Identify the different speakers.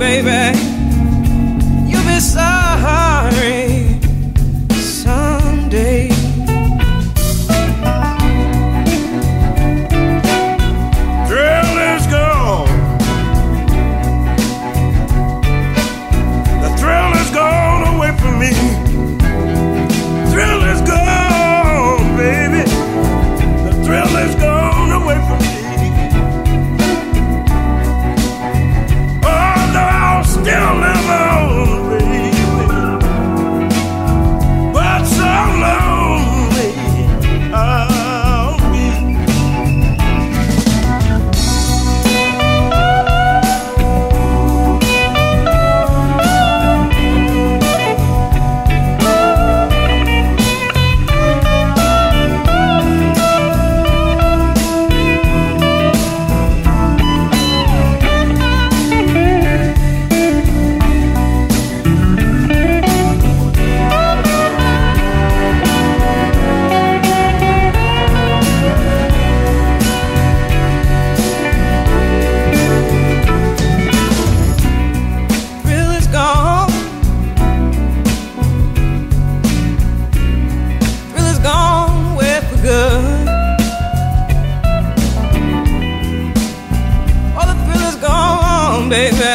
Speaker 1: baby. You'll be sorry someday.
Speaker 2: Thrill is gone. The thrill is gone away from me. Thrill is gone, baby. The thrill is gone away from me. Oh, no, I'll still live on, baby. But so lonely I'll be.
Speaker 1: Thrill is gone. Thrill is gone away for good. Oh, the thrill is gone, baby.